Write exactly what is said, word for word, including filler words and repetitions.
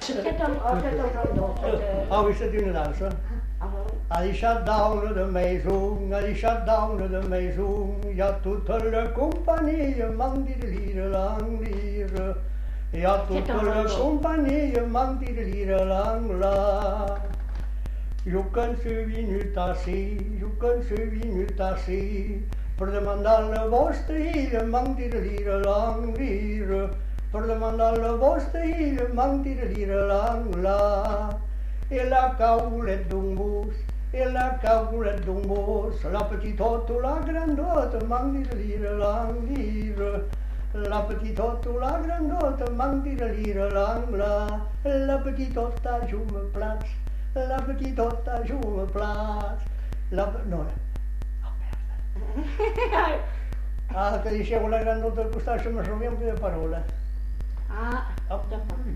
Aquest el, aquest el nom Hou is dat una dansa? Hij zat down de meezong, hij zat down de meezong. Ja, toute la compagnie, man die de lieren lang lieren. Ja, toute la compagnie, man die de lieren lang la. Je kunt ze wie nu tassie, je kunt ze wie nu tassie. Voor de mandale vostre hielen, man die de lieren lang lieren. Voor de mandale vostre hielen, man die de lieren lang la. Et la caoulette d'un bus, et la caoulette d'un bus, la petitotte ou la grandotte, manque de lire lang lire. La petitotte ou la grandotte, manque de lire lang la. La petitotte a jou me plaats, la petitotte a jou me plaats. La... no, oh merda. Ah, que deixeu la grandotte al costat, se me rovia un de parola. Ah, Oh,